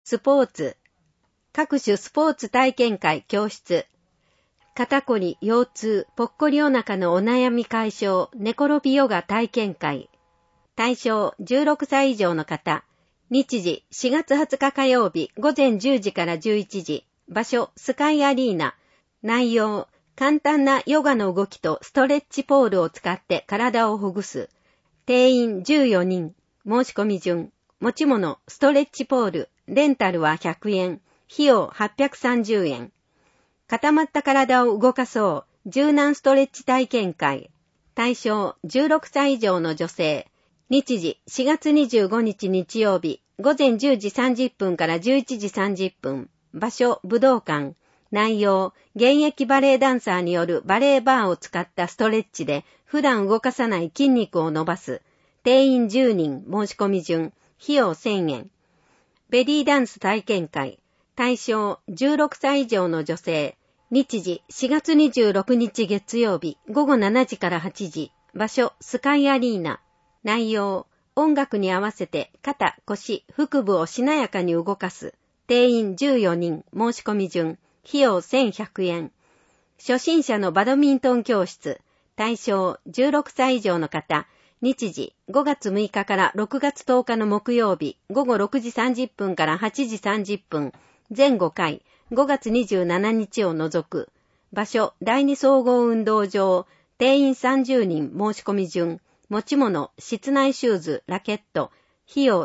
スポーツ。各種スポーツ体験会教室。肩こり、腰痛、ぽっこりお腹のお悩み解消、寝転びヨガ体験会。対象16歳以上の方。日時4月20日火曜日午前10時から11時。場所スカイアリーナ。内容簡単なヨガの動きとストレッチポールを使って体をほぐす。定員14人。申し込み順。持ち物ストレッチポール。レンタルは100円。費用830円。固まった体を動かそう。柔軟ストレッチ体験会。対象16歳以上の女性。日時4月25日日曜日午前10時30分から11時30分。場所武道館。内容現役バレエダンサーによるバレエバーを使ったストレッチで普段動かさない筋肉を伸ばす。定員10人。申し込み順。費用1000円。ベリーダンス体験会。対象16歳以上の女性。日時4月26日月曜日午後7時から8時。場所スカイアリーナ。内容音楽に合わせて肩、腰、腹部をしなやかに動かす。定員14人。申し込み順。費用1100円。初心者のバドミントン教室。対象16歳以上の方。日時5月6日から6月10日の木曜日午後6時30分から8時30分。全5回。5月27日を除く。場所第二総合運動場。定員30人。申し込み順。持ち物室内シューズ、ラケット。費用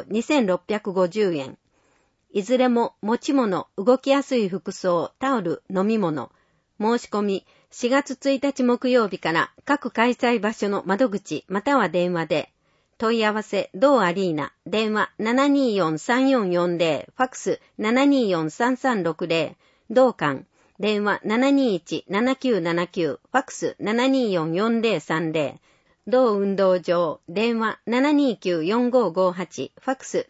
2650円。いずれも持ち物、動きやすい服装、タオル、飲み物。申し込み4月1日木曜日から各開催場所の窓口または電話で。問い合わせ同アリーナ。電話 724-3440。ファックス 724-3360。同館。電話 721-7979。ファックス 724-4030。同運動場。電話 729-4558。ファックス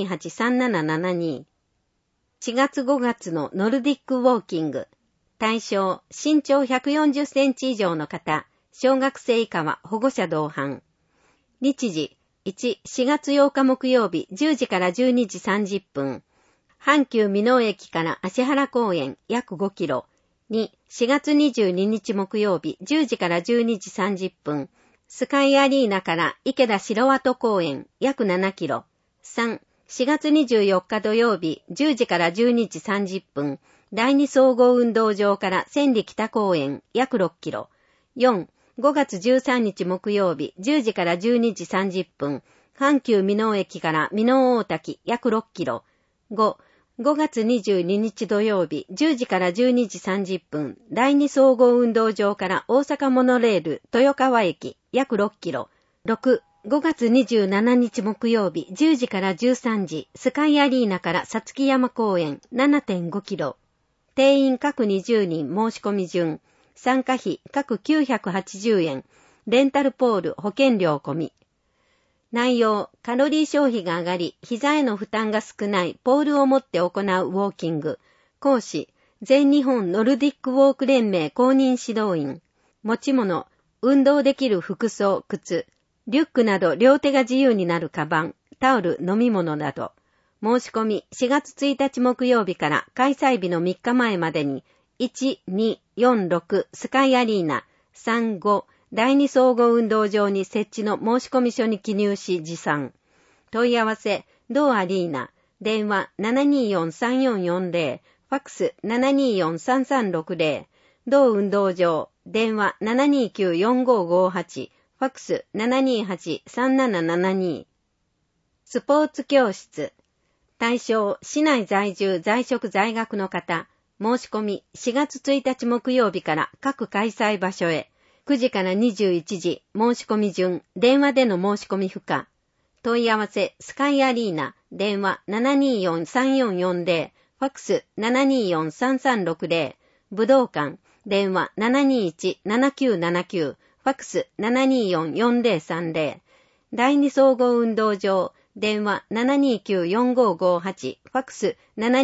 728-3772。4月5月のノルディックウォーキング。対象身長140センチ以上の方。小学生以下は保護者同伴。日時4月8日木曜日10時から12時30分。阪急箕面駅から芦原公園約5キロ。4月22日木曜日10時から12時30分。スカイアリーナから池田城跡公園約7キロ。4月24日土曜日10時から12時30分。第二総合運動場から千里北公園約6キロ。5月13日木曜日10時から12時30分。阪急箕面駅から箕面大滝約6キロ。5月22日土曜日10時から12時30分。第二総合運動場から大阪モノレール豊川駅約6キロ。5月27日木曜日10時から13時。スカイアリーナからさつき山公園 7.5 キロ。定員各20人。申し込み順。参加費各980円。レンタルポール保険料込み。内容カロリー消費が上がり膝への負担が少ないポールを持って行うウォーキング。講師全日本ノルディックウォーク連盟公認指導員。持ち物運動できる服装、靴、リュックなど両手が自由になるカバン、タオル、飲み物など。申し込み4月1日木曜日から開催日の3日前までに1246スカイアリーナ35第二総合運動場に設置の申し込み書に記入し持参。問い合わせ同アリーナ。電話 724-3440。ファックス 724-3360。同運動場。電話 729-4558。ファックス 728-3772。スポーツ教室。対象市内在住在職在学の方。申し込み4月1日木曜日から各開催場所へ。9時から21時。申し込み順。電話での申し込み不可。問い合わせスカイアリーナ。電話 724-3440。ファックス 724-3360。武道館。電話 721-7979。ファックス 724-4030。第二総合運動場。電話 729-4558。ファックス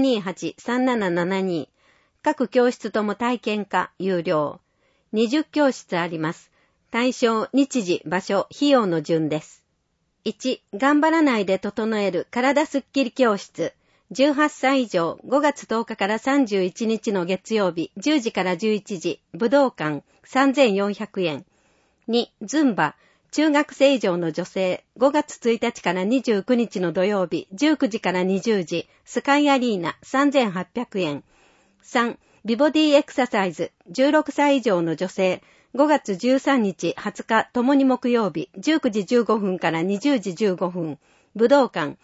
728-3772。各教室とも体験化有料。20教室あります。対象、日時、場所、費用の順です。1、頑張らないで整える体すっきり教室。 18歳以上5月10日から31日の月曜日10時から11時、武道館3400円。2、ズンバ、中学生以上の女性5月1日から29日の土曜日19時から20時、スカイアリーナ3800円。3、美ボディエクササイズ16歳以上の女性5月13日20日ともに木曜日19時15分から20時15分、武道館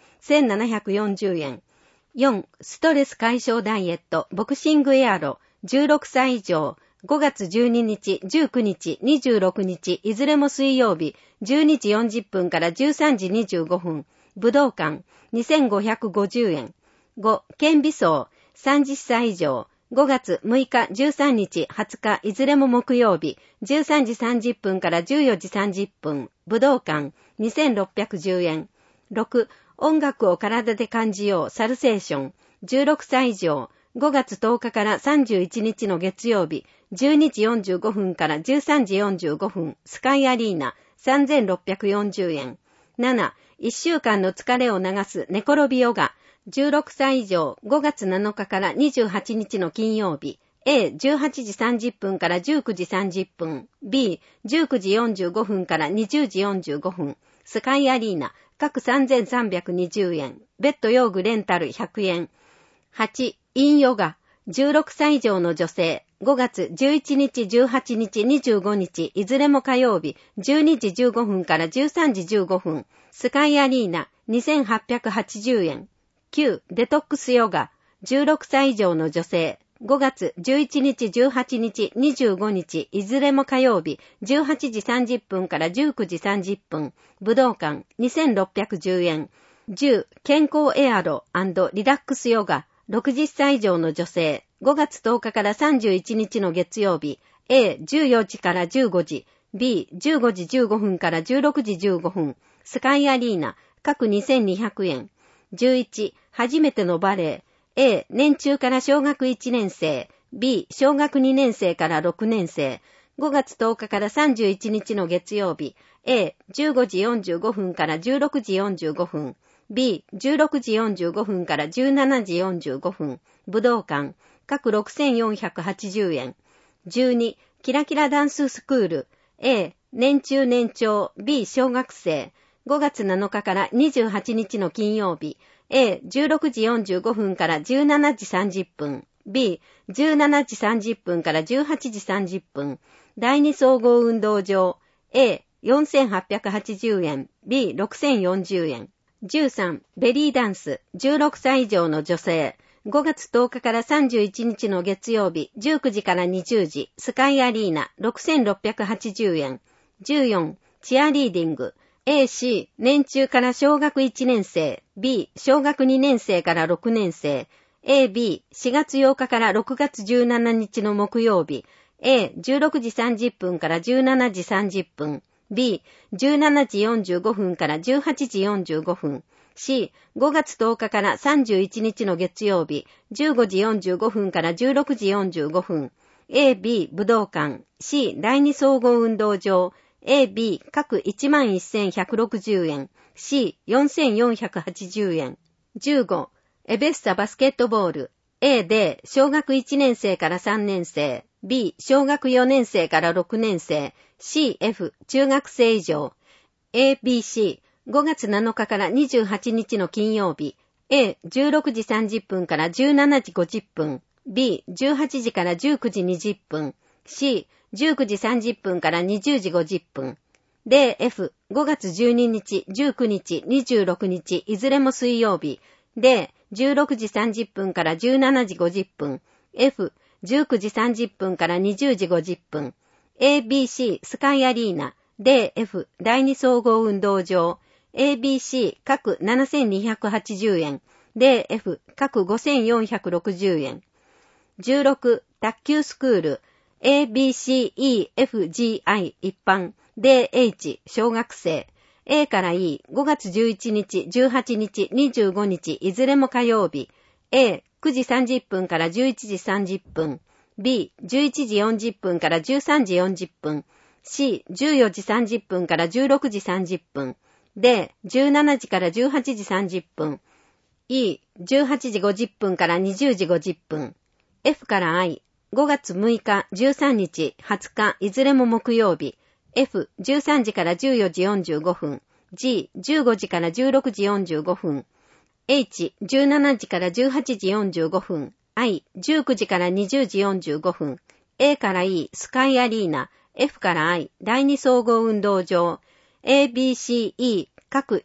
1740円。4、ストレス解消ダイエットボクシングエアロ16歳以上5月12日、19日、26日、いずれも水曜日12時40分から13時25分、武道館2550円。5、顕微層30歳以上5月6日、13日、20日、いずれも木曜日13時30分から14時30分、武道館2610円。6、音楽を体で感じようサルセーション16歳以上5月10日から31日の月曜日12時45分から13時45分、スカイアリーナ3640円。7、1週間の疲れを流す寝転びヨガ16歳以上5月7日から28日の金曜日 A18 時30分から19時30分 B19 時45分から20時45分、スカイアリーナ各3320円。ベッド用具レンタル100円。8、インヨガ。16歳以上の女性。5月11日、18日、25日、いずれも火曜日、12時15分から13時15分。スカイアリーナ2880円。9、デトックスヨガ。16歳以上の女性。5月11日、18日、25日、いずれも火曜日、18時30分から19時30分、武道館2610円。10、健康エアロ&リラックスヨガ、60歳以上の女性、5月10日から31日の月曜日、A14 時から15時、B15 時15分から16時15分、スカイアリーナ、各2200円。11、初めてのバレエ、A、年中から小学1年生、B、小学2年生から6年生、5月10日から31日の月曜日、A、15時45分から16時45分、B、16時45分から17時45分、武道館、各6480円。12、キラキラダンススクール、A、年中年長、B、小学生、5月7日から28日の金曜日、A、16時45分から17時30分、B、17時30分から18時30分、第二総合運動場、A、4880円、B、6040円。13、ベリーダンス、16歳以上の女性、5月10日から31日の月曜日、19時から20時、スカイアリーナ、6680円。14、チアリーディング、AC、年中から小学1年生、B、小学2年生から6年生、AB、4月8日から6月17日の木曜日、A、16時30分から17時30分、B、17時45分から18時45分、C、5月10日から31日の月曜日、15時45分から16時45分、A、B、武道館、C、第二総合運動場、A、B、各 11,160 円、C、4,480 円。15、エベッサバスケットボール、A で小学1年生から3年生、B、小学4年生から6年生、C、F、中学生以上、A、B、C、5月7日から28日の金曜日、A、16時30分から17時50分、B、18時から19時20分、C、19時30分から20時50分。D、F、5月12日、19日、26日、いずれも水曜日。D、16時30分から17時50分。F、19時30分から20時50分。ABC、スカイアリーナ。D、F、第二総合運動場。ABC、各7280円。D、F、各5460円。16、卓球スクール。ABCEFGI 一般 DH 小学生 A から E 5月11日、18日、25日いずれも火曜日 A 9時30分から11時30分 B 11時40分から13時40分 C 14時30分から16時30分 D 17時から18時30分 E、18時50分から20時50分。F から I、5月6日、13日、20日、いずれも木曜日。F、13時から14時45分。G、15時から16時45分。H、17時から18時45分。I、19時から20時45分。A から E、スカイアリーナ。F から I、第二総合運動場。A、B、C、E、各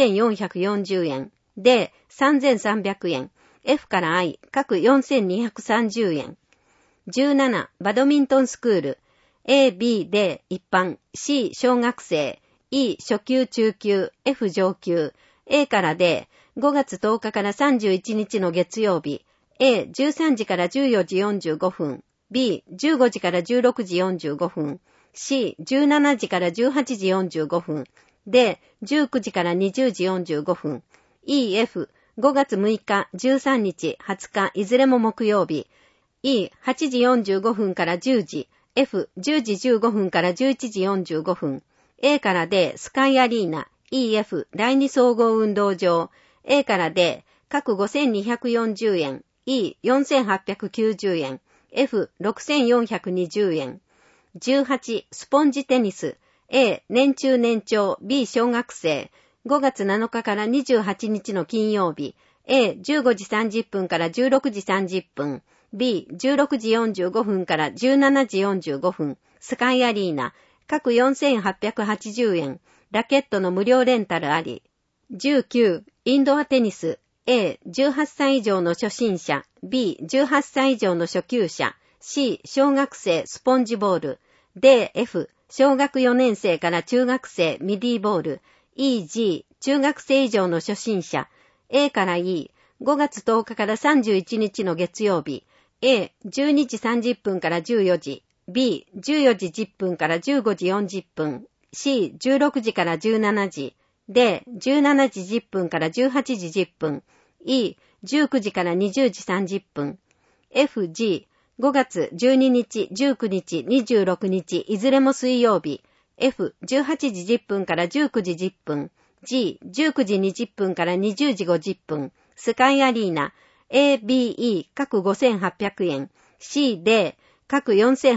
4440円。D、3300円。F から I、各4230円。17、バドミントンスクール。A、B、D、一般。C、小学生。E、初級中級。F、上級。A から D、5月10日から31日の月曜日。A、13時から14時45分。B、15時から16時45分。C、17時から18時45分。D、19時から20時45分。E、F、5月6日、13日、20日、いずれも木曜日。E、8時45分から10時。F、10時15分から11時45分。A から D、スカイアリーナ。E、F、第二総合運動場。A から D、各5240円。E、4890円。F、6420円。18、スポンジテニス。A、年中年長。B、小学生。5月7日から28日の金曜日。A、15時30分から16時30分。B、16時45分から17時45分。スカイアリーナ。各4880円。ラケットの無料レンタルあり。19、インドアテニス。A、18歳以上の初心者。B、18歳以上の初級者。C、小学生スポンジボール。D、F、小学4年生から中学生ミディボール。E、G、中学生以上の初心者。A から E、5月10日から31日の月曜日。A、12時30分から14時。B、14時10分から15時40分。C、16時から17時。D、17時10分から18時10分。E、19時から20時30分。F、G、5月12日、19日、26日、いずれも水曜日。F、18時10分から19時10分。G、19時20分から20時50分。スカイアリーナ。A、B、E、各5800円。C、D、各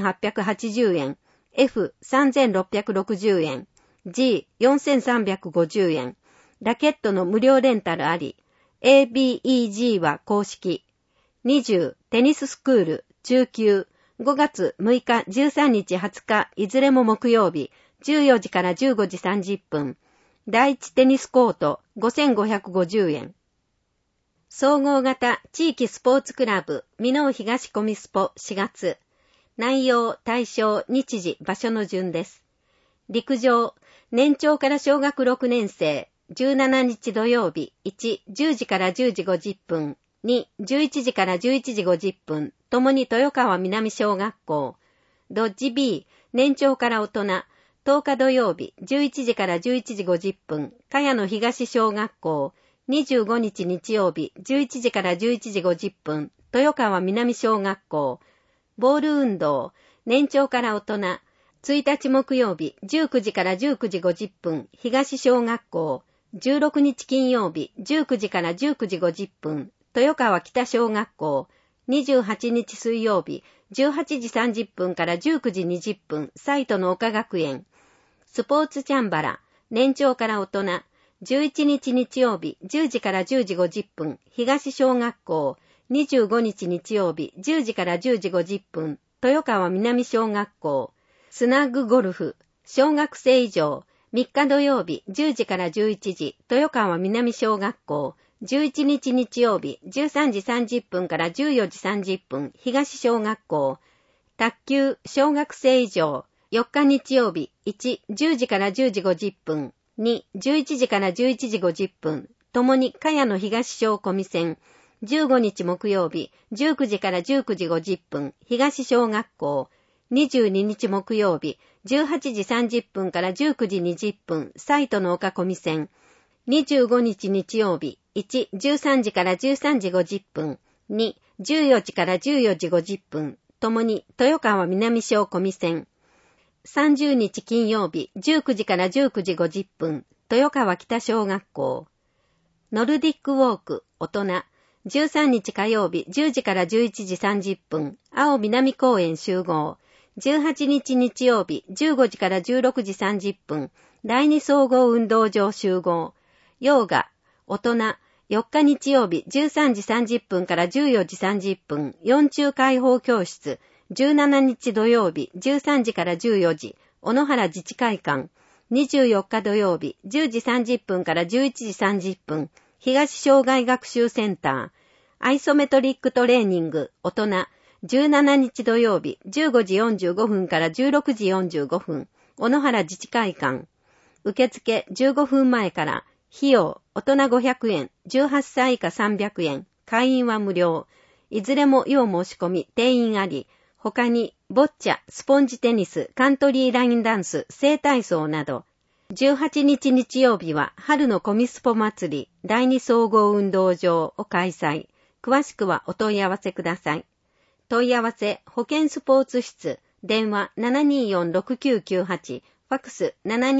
4880円。F、3660円。G、4350円。ラケットの無料レンタルあり。ABEG は公式。20、テニススクール、中級。5月6日、13日、20日、いずれも木曜日。14時から15時30分。第一テニスコート、5550円。総合型地域スポーツクラブ、箕面東コミスポ4月。内容、対象、日時、場所の順です。陸上、年長から小学6年生、17日土曜日、1、10時から10時50分、2、11時から11時50分、ともに豊川南小学校。ドッジ B、年長から大人、10日土曜日、11時から11時50分、茅野東小学校。25日日曜日、11時から11時50分、豊川南小学校。ボール運動、年長から大人、1日木曜日、19時から19時50分、東小学校。16日金曜日、19時から19時50分、豊川北小学校。28日水曜日、18時30分から19時20分、サイトの岡学園。スポーツチャンバラ、年長から大人。11日日曜日、10時から10時50分、東小学校。25日日曜日、10時から10時50分、豊川南小学校。スナッグゴルフ、小学生以上。3日土曜日、10時から11時、豊川南小学校。11日日曜日、13時30分から14時30分、東小学校。卓球、小学生以上。4日日曜日、1、10時から10時50分。2、11時から11時50分、ともに茅野東小コミセン。15日木曜日、19時から19時50分、東小学校。22日木曜日、18時30分から19時20分、サイトの岡コミセン。25日日曜日、1、13時から13時50分、2、14時から14時50分、ともに豊川南小コミセン。30日金曜日、19時から19時50分、豊川北小学校。 ノルディックウォーク、大人。13日火曜日、10時から11時30分、青南公園集合。18日日曜日、15時から16時30分、第二総合運動場集合。ヨガ、大人。4日日曜日、13時30分から14時30分、四中開放教室。17日土曜日、13時から14時、小野原自治会館。24日土曜日、10時30分から11時30分、東障害学習センター。アイソメトリックトレーニング、大人。17日土曜日、15時45分から16時45分、小野原自治会館。受付15分前から、費用、大人500円、18歳以下300円、会員は無料。いずれも要申し込み、定員あり。他に、ボッチャ、スポンジテニス、カントリーラインダンス、整体操など。18日日曜日は、春のコミスポ祭り、第二総合運動場を開催。詳しくはお問い合わせください。問い合わせ、保健スポーツ室、電話 724-6998、ファックス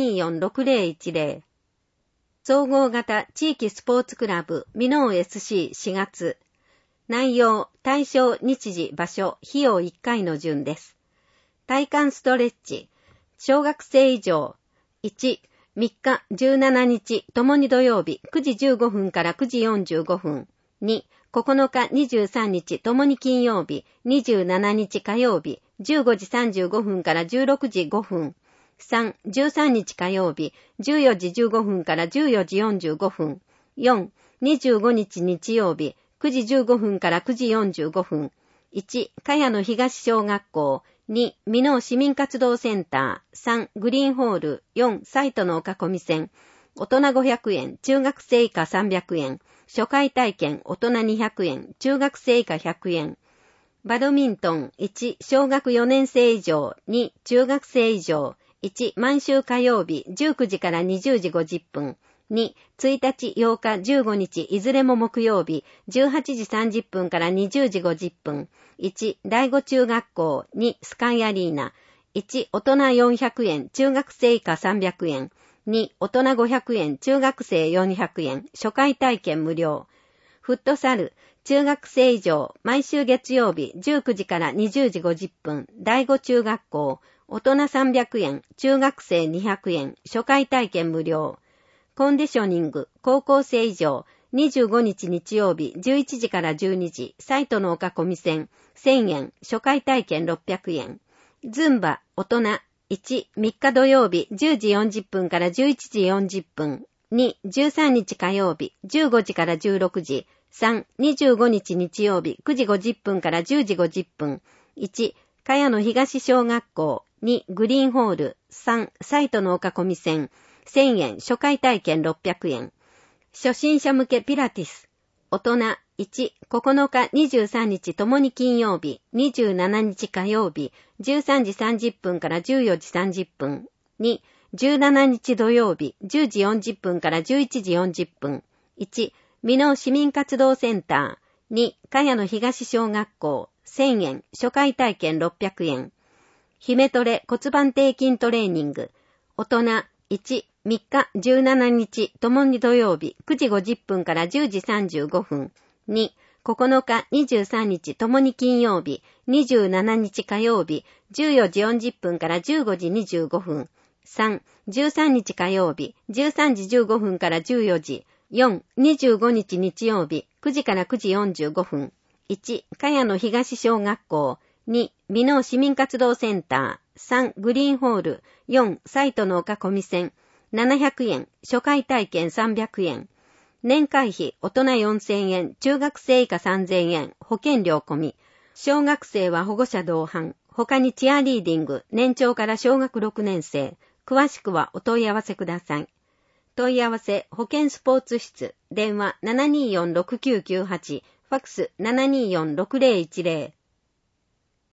724-6010。総合型地域スポーツクラブ、ミノー SC4 月。内容、対象、日時、場所、費用1回の順です。体幹ストレッチ。小学生以上。1、3日、17日、ともに土曜日、9時15分から9時45分。2、9日、23日、ともに金曜日、27日火曜日、15時35分から16時5分。3、13日火曜日、14時15分から14時45分。4、25日日曜日、9時15分から9時45分。1、茅野東小学校。2、美濃市民活動センター。3、グリーンホール。4、サイトの岡込線。大人500円、中学生以下300円。初回体験、大人200円、中学生以下100円。バドミントン。1、小学4年生以上。2、中学生以上。1、毎週火曜日、19時から20時50分。2、1日、8日、15日、いずれも木曜日、18時30分から20時50分。1、第5中学校。2、スカイアリーナ。1、大人400円、中学生以下300円。2、大人500円、中学生400円、初回体験無料。フットサル、中学生以上、毎週月曜日、19時から20時50分、第5中学校。大人300円、中学生200円、初回体験無料。コンディショニング、高校生以上、25日日曜日、11時から12時、サイトの岡込線、1000円、初回体験600円。ズンバ、大人、1、3日土曜日、10時40分から11時40分。2、13日火曜日、15時から16時。3、25日日曜日、9時50分から10時50分。1、茅野東小学校。2、グリーンホール。3、サイトの岡込線。1000円、初回体験600円。初心者向けピラティス。大人、1、9日、23日ともに金曜日、27日火曜日、13時30分から14時30分。2、17日土曜日、10時40分から11時40分。1、美濃市民活動センター。2、茅野東小学校。1000円、初回体験600円。姫トレ骨盤底筋トレーニング。大人、1、3日、17日、ともに土曜日、9時50分から10時35分。2、9日、23日、ともに金曜日、27日火曜日、14時40分から15時25分。3、13日火曜日、13時15分から14時。4、25日日曜日、9時から9時45分。1、茅野東小学校。2、美濃市民活動センター。3、グリーンホール。4、サイトの岡込線。700円、初回体験300円。年会費、大人4000円、中学生以下3000円、保険料込み。小学生は保護者同伴。他にチアリーディング、年長から小学6年生。詳しくはお問い合わせください。問い合わせ、保健スポーツ室、電話 724-6998、ファックス 724-6010。